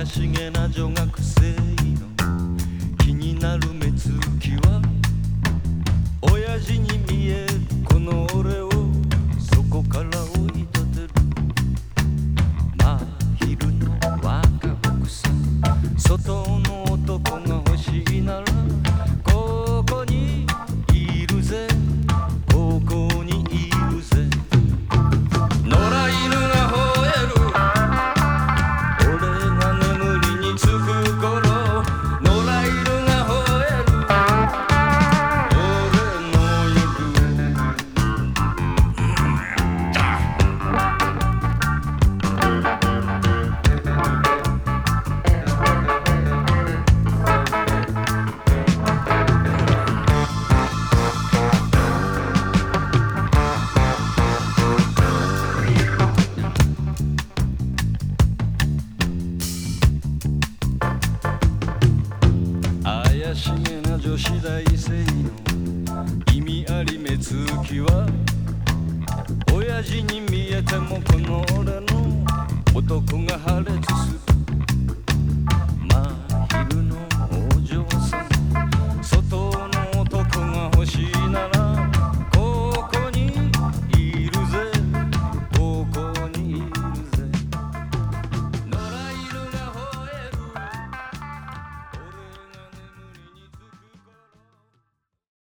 怪しげな女学生の気になる目つきは親父に見えるこの俺をそこから追い立てる真昼の若奥さん外の男が欲しいならここにいるぜここにいるぜ野良犬が吠える俺が眠りにつく頃野良犬が吠える俺の夜怪しげな女子大生の意味あり目つきは親父に見えてもこの俺の男が破裂する